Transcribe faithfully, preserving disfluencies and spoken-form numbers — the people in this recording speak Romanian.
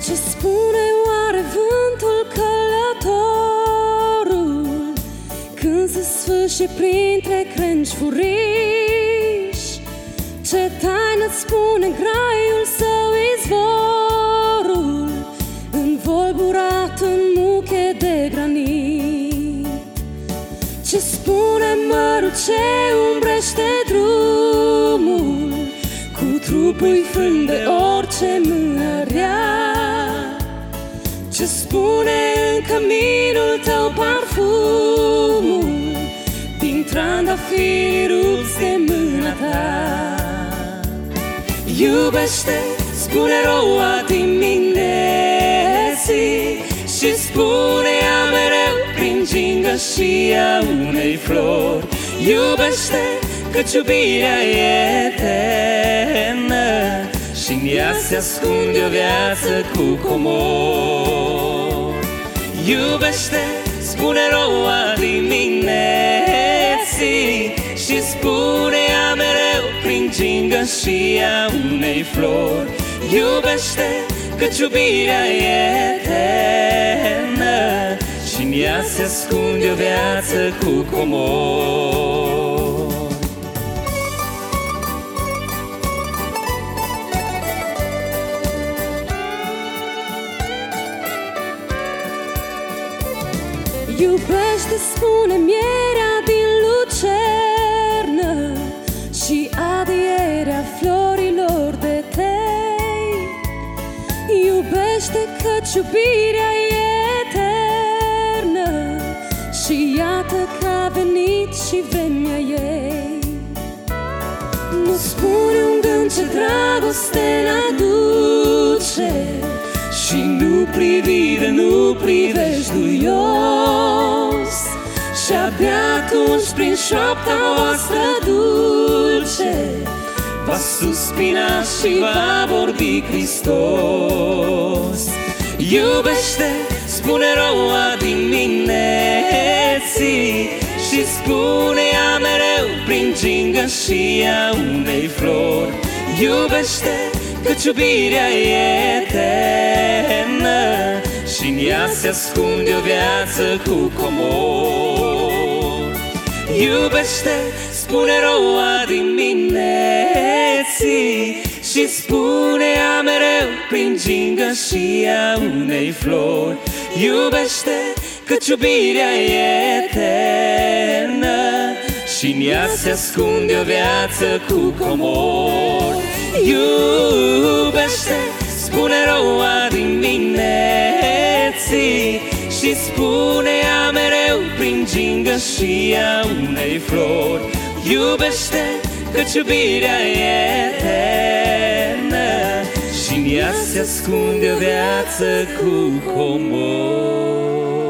Ce spune oare vântul călătorul când se sfârșe printre crengi furiși? Ce taină-ți spune graiul său izvorul, învolburat în muche de granit? Ce spune mărul ce umbrește drumul, cu trupul frânt de orice mână rea? Ce spune în căminul tău parfumul, din trandafiri rupți de mâna ta? Iubește, spune roa dimineții, și spune-a mereu prin gingășia unei flori. Iubește, căci iubirea e eternă și-n ea se ascunde o viață cu comori. Iubește, spune roa dimineții, și spune-a mereu prin gingășia unei flori. Iubește, căci iubirea e eternă și-n ea se ascunde o viață cu comori. Iubește, spune mierea din lucernă și adierea florilor de tei. Iubește, căci iubirea e eternă și iată că a venit și vremea ei. Nu spune un gând ce dragoste n-aduce și nu privi de nu privești duios, și abia atunci prin șoapta voastră dulce va suspina și va vorbi Hristos. Iubește, spune roa dimineții, și spune-a mereu prin gingășia unei flori. Iubește, căci iubirea e eternă și-n ea se ascunde o viață cu comori. Iubește, spune roa dimineții, și spune-a mereu prin gingășia unei flori. Iubește, căci iubirea e eternă și-n ea se ascunde o viață cu comori. Iubește, spune roa dimineții, și spune-a mereu prin gingășia unei flori. Iubește, căci iubirea e eternă și-n ea se ascunde o viață cu comori.